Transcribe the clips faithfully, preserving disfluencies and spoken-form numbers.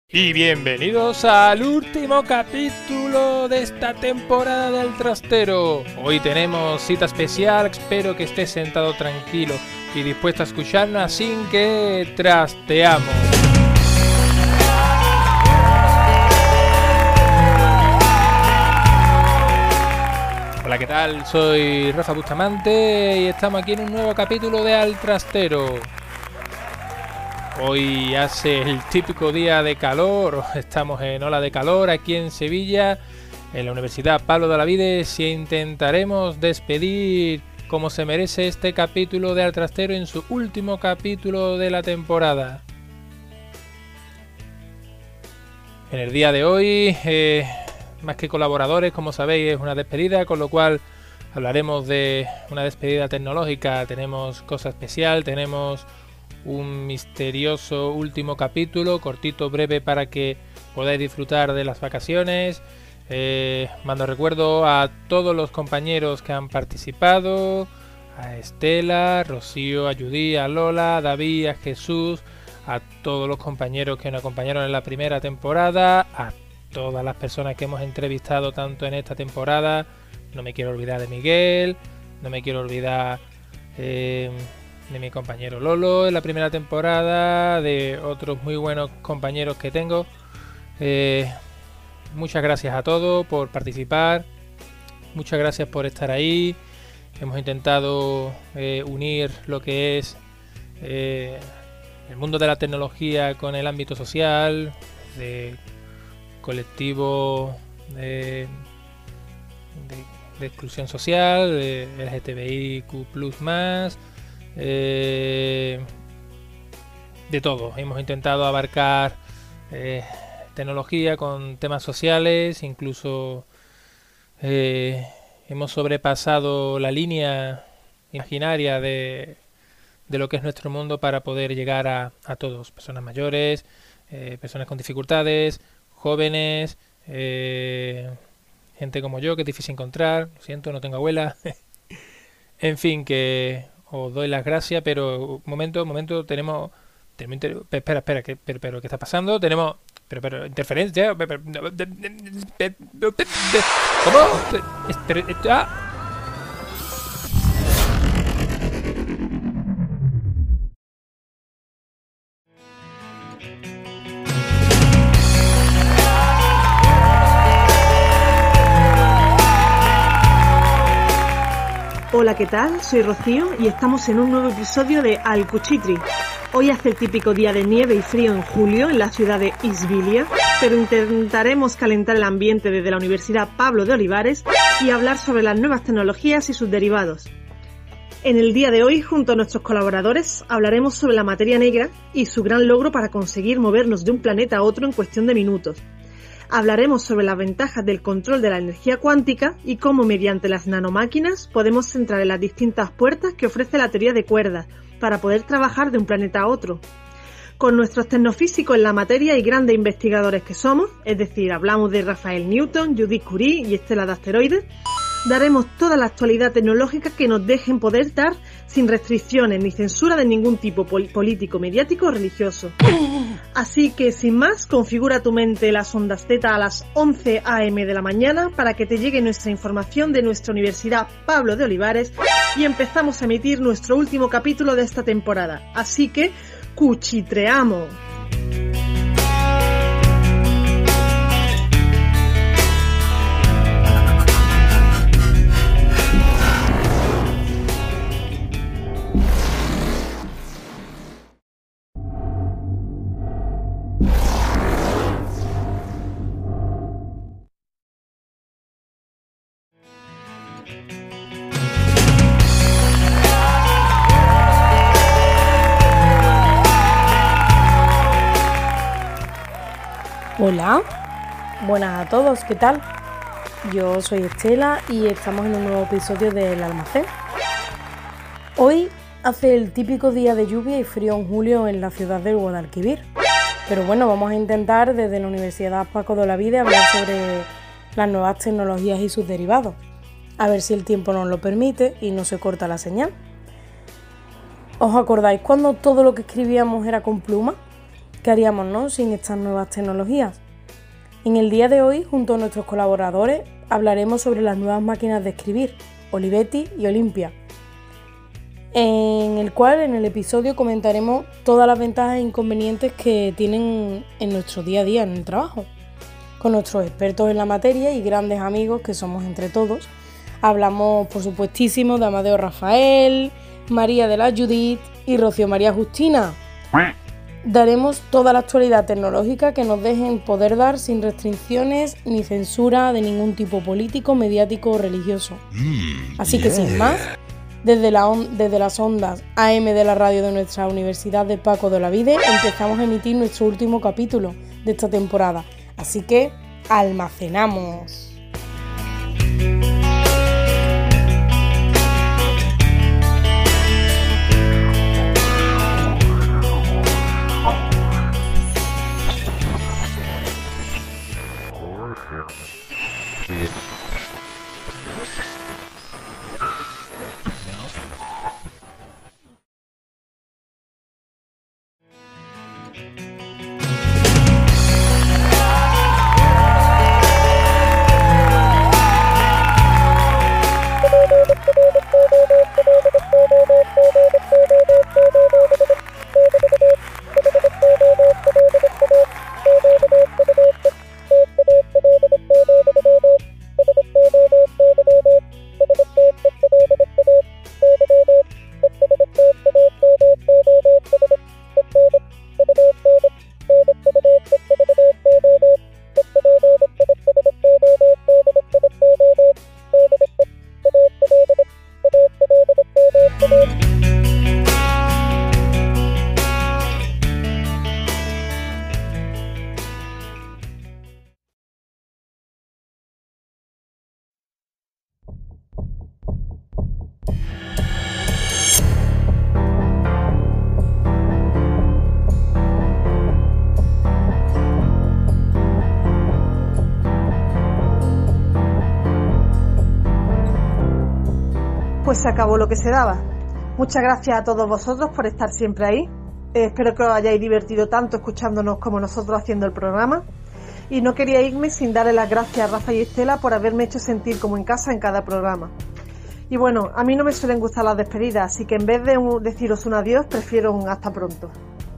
Y bienvenidos al último capítulo de esta temporada del Trastero. Hoy tenemos cita especial, espero que estés sentado tranquilo y dispuesto a escucharnos sin que trasteamos. Hola, ¿qué tal? Soy Rafa Bustamante y estamos aquí en un nuevo capítulo de Al Trastero. Hoy hace el típico día de calor, estamos en ola de calor aquí en Sevilla, en la Universidad Pablo de Olavide, y intentaremos despedir como se merece este capítulo de Al Trastero en su último capítulo de la temporada. En el día de hoy, eh, más que colaboradores, como sabéis, es una despedida, con lo cual hablaremos de una despedida tecnológica. Tenemos cosa especial, tenemos un misterioso último capítulo, cortito, breve, para que podáis disfrutar de las vacaciones. Eh, mando recuerdo a todos los compañeros que han participado, a Estela, Rocío, a Judy, a Lola, a David, a Jesús, a todos los compañeros que nos acompañaron en la primera temporada, a todas las personas que hemos entrevistado tanto en esta temporada. No me quiero olvidar de Miguel, no me quiero olvidar eh, de mi compañero Lolo en la primera temporada, de otros muy buenos compañeros que tengo. Eh, muchas gracias a todos por participar, muchas gracias por estar ahí. Hemos intentado eh, unir lo que es eh, el mundo de la tecnología con el ámbito social, de colectivo de, de, de exclusión social, de L G T B I Q plus más, Eh, de todo. Hemos intentado abarcar eh, tecnología con temas sociales, incluso eh, hemos sobrepasado la línea imaginaria de, de lo que es nuestro mundo para poder llegar a, a todos, personas mayores, eh, personas con dificultades, jóvenes, eh, gente como yo que es difícil encontrar, lo siento, no tengo abuela. En fin, que os doy las gracias, pero un momento, un momento, tenemos, tenemos inter... espera, espera, ¿qué, pero, pero, ¿qué está pasando? Tenemos, pero, pero, interferencia, pero, ¿cómo? Pero, ah. Hola, ¿qué tal? Soy Rocío y estamos en un nuevo episodio de Al Cuchitri. Hoy hace el típico día de nieve y frío en julio en la ciudad de Isbilia, pero intentaremos calentar el ambiente desde la Universidad Pablo de Olivares y hablar sobre las nuevas tecnologías y sus derivados. En el día de hoy, junto a nuestros colaboradores, hablaremos sobre la materia negra y su gran logro para conseguir movernos de un planeta a otro en cuestión de minutos. Hablaremos sobre las ventajas del control de la energía cuántica y cómo mediante las nanomáquinas podemos entrar en las distintas puertas que ofrece la teoría de cuerdas para poder trabajar de un planeta a otro. Con nuestros tecnofísicos en la materia y grandes investigadores que somos, es decir, hablamos de Rafael Newton, Judith Curie y Estela de Asteroides, daremos toda la actualidad tecnológica que nos dejen poder dar sin restricciones ni censura de ningún tipo pol- político, mediático o religioso. Así que, sin más, configura tu mente las ondas Z a las once a eme de la mañana para que te llegue nuestra información de nuestra Universidad Pablo de Olivares y empezamos a emitir nuestro último capítulo de esta temporada. Así que, cuchitreamos. Hola, buenas a todos, ¿qué tal? Yo soy Estela y estamos en un nuevo episodio del Almacén. Hoy hace el típico día de lluvia y frío en julio en la ciudad del Guadalquivir. Pero bueno, vamos a intentar desde la Universidad Paco de Olavide hablar sobre las nuevas tecnologías y sus derivados. A ver si el tiempo nos lo permite y no se corta la señal. ¿Os acordáis cuando todo lo que escribíamos era con pluma? ¿Qué haríamos, no?, sin estas nuevas tecnologías? En el día de hoy, junto a nuestros colaboradores, hablaremos sobre las nuevas máquinas de escribir, Olivetti y Olympia, en el cual en el episodio comentaremos todas las ventajas e inconvenientes que tienen en nuestro día a día en el trabajo. Con nuestros expertos en la materia y grandes amigos que somos entre todos, hablamos por supuestísimo de Amadeo Rafael, María de la Judith y Rocío María Justina. Daremos toda la actualidad tecnológica que nos dejen poder dar sin restricciones ni censura de ningún tipo político, mediático o religioso. Así que sin más, desde, la on- desde las ondas A M de la radio de nuestra Universidad de Paco de Olavide empezamos a emitir nuestro último capítulo de esta temporada. Así que almacenamos. Pues se acabó lo que se daba. Muchas gracias a todos vosotros por estar siempre ahí. Eh, espero que os hayáis divertido tanto escuchándonos como nosotros haciendo el programa. Y no quería irme sin darle las gracias a Rafa y Estela por haberme hecho sentir como en casa en cada programa. Y bueno, a mí no me suelen gustar las despedidas, así que en vez de un, deciros un adiós, prefiero un hasta pronto.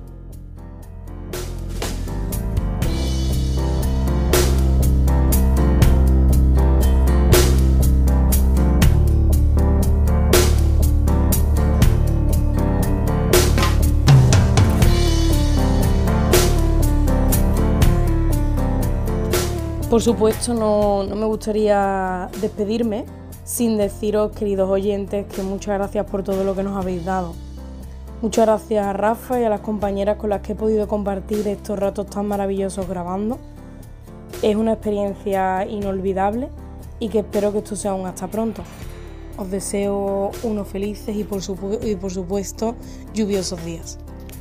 Por supuesto, no, no me gustaría despedirme sin deciros, queridos oyentes, que muchas gracias por todo lo que nos habéis dado. Muchas gracias a Rafa y a las compañeras con las que he podido compartir estos ratos tan maravillosos grabando. Es una experiencia inolvidable y que espero que esto sea un hasta pronto. Os deseo unos felices y por, supu- y por supuesto lluviosos días.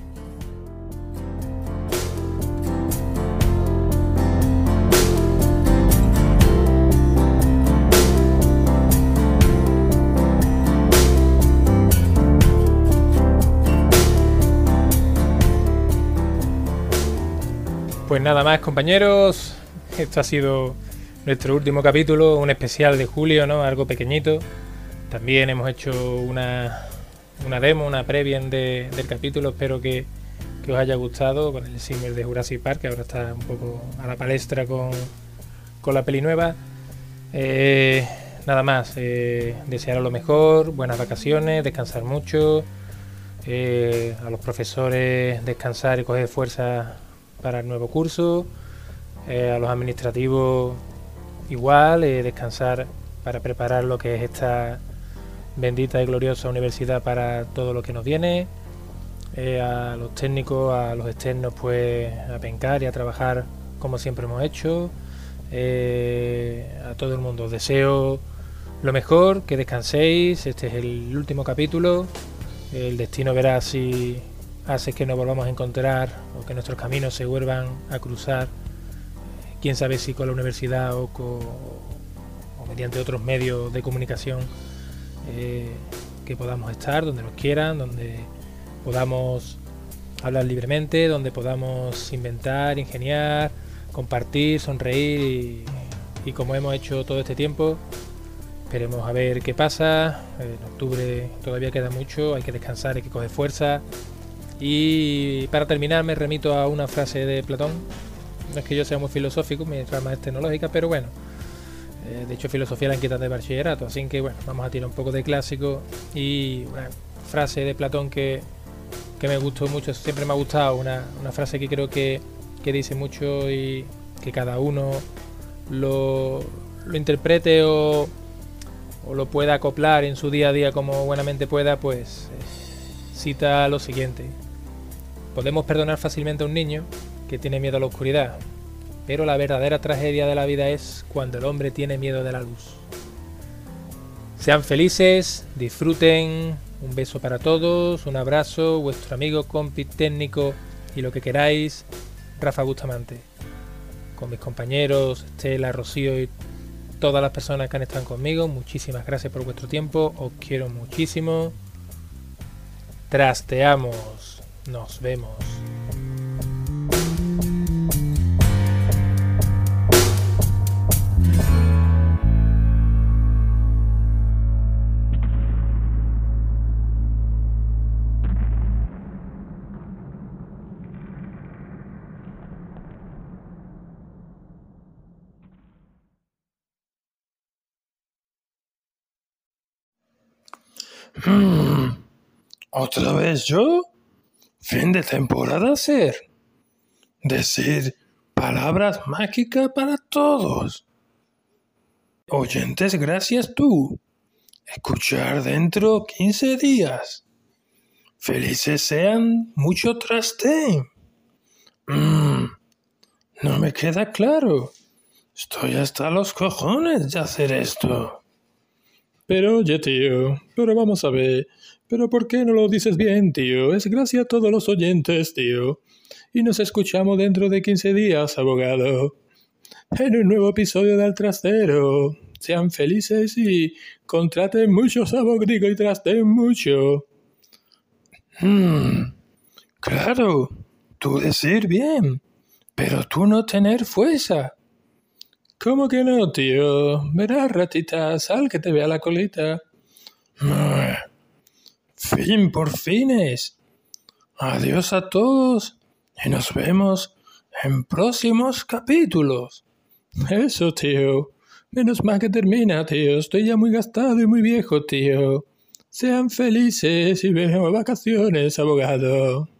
Pues nada más, compañeros, esto ha sido nuestro último capítulo, un especial de julio, ¿no? Algo pequeñito. También hemos hecho una, una demo, una previa de, del capítulo, espero que, que os haya gustado, con el símil de Jurassic Park, que ahora está un poco a la palestra con, con la peli nueva. Eh, nada más, eh, desearos lo mejor, buenas vacaciones, descansar mucho, eh, a los profesores descansar y coger fuerza para el nuevo curso, eh, a los administrativos igual, eh, descansar para preparar lo que es esta bendita y gloriosa universidad para todo lo que nos viene, eh, a los técnicos, a los externos, pues a pencar y a trabajar como siempre hemos hecho, eh, a todo el mundo os deseo lo mejor, que descanséis, este es el último capítulo, el destino verá si hace que nos volvamos a encontrar o que nuestros caminos se vuelvan a cruzar, quién sabe si con la universidad o, con, o mediante otros medios de comunicación, eh, que podamos estar donde nos quieran, donde podamos hablar libremente, donde podamos inventar, ingeniar, compartir, sonreír y, y como hemos hecho todo este tiempo. Esperemos a ver qué pasa. En octubre todavía queda mucho, hay que descansar, hay que coger fuerza. Y para terminar me remito a una frase de Platón. No es que yo sea muy filosófico, mi rama es tecnológica, pero bueno, eh, de hecho filosofía la han quitado de bachillerato, así que bueno, vamos a tirar un poco de clásico. Y una frase de Platón que, que me gustó mucho, siempre me ha gustado, una, una frase que creo que, que dice mucho y que cada uno lo, lo interprete o, o lo pueda acoplar en su día a día como buenamente pueda, pues eh, cita lo siguiente: podemos perdonar fácilmente a un niño que tiene miedo a la oscuridad, pero la verdadera tragedia de la vida es cuando el hombre tiene miedo de la luz. Sean felices, disfruten, un beso para todos, un abrazo, vuestro amigo, compi, técnico y lo que queráis, Rafa Bustamante. Con mis compañeros, Estela, Rocío y todas las personas que han estado conmigo, muchísimas gracias por vuestro tiempo, os quiero muchísimo. Trasteamos, nos vemos. Hmm. ¿Otra vez yo? Fin de temporada ser. Decir palabras mágicas para todos. Oyentes, gracias tú. Escuchar dentro quince días. Felices sean, mucho traste. Mm, no me queda claro. Estoy hasta los cojones de hacer esto. Pero oye, tío, pero vamos a ver, pero ¿por qué no lo dices bien, tío? Es gracias a todos los oyentes, tío. Y nos escuchamos dentro de quince días, abogado. En un nuevo episodio del Trastero. Sean felices y contraten muchos abogados y trasten mucho. Hmm, claro, tú decir bien, pero tú no tener fuerza. ¿Cómo que no, tío? Verás, ratita, sal que te vea la colita. Fin por fines. Adiós a todos y nos vemos en próximos capítulos. Eso, tío. Menos mal que termina, tío. Estoy ya muy gastado y muy viejo, tío. Sean felices y vengan vacaciones, abogado.